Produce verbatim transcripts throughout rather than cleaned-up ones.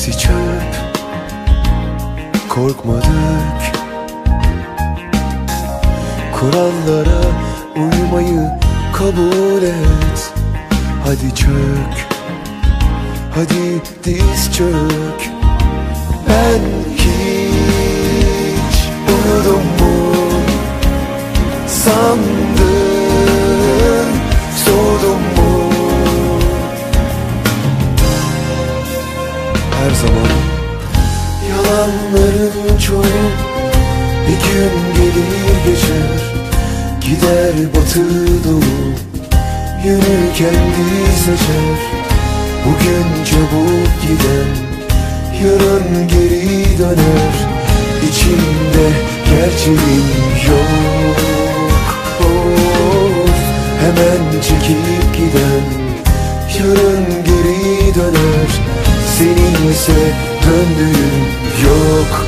Hepsi çöp, korkmadık. Kurallara uymayı kabul et. Hadi çök, hadi diz çök. Ben hiç uyudum mu sandın, soğudum mu? Her zaman yalanların çoğu bir gün gelir geçer, gider batı doğu, yönü kendi seçer. Bugün çabuk giden yarın geri döner. İçimde gerçeğin yok, of. Hemen çekip giden yarın geri döner. Seninse döndüğün yok.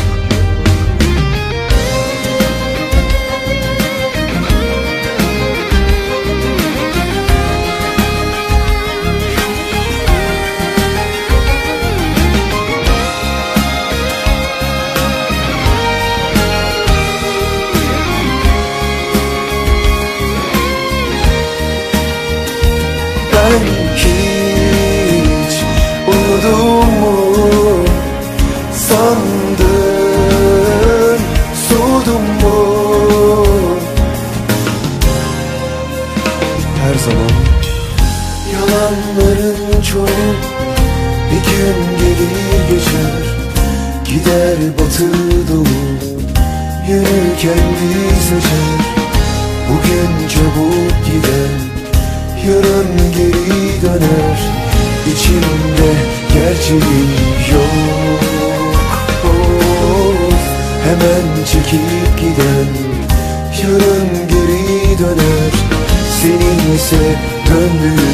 Ben hiç uyudum mu sandın, soğudum mu? Her zaman yalanların çoğu bir gün gelir geçer, gider batı doğu, yönü kendi seçer. Bugün çabuk giden yarın geri döner. İçimde gerçeğin yok, of. Hemen çekip giden yarın geri döner. Senin ise döndüğün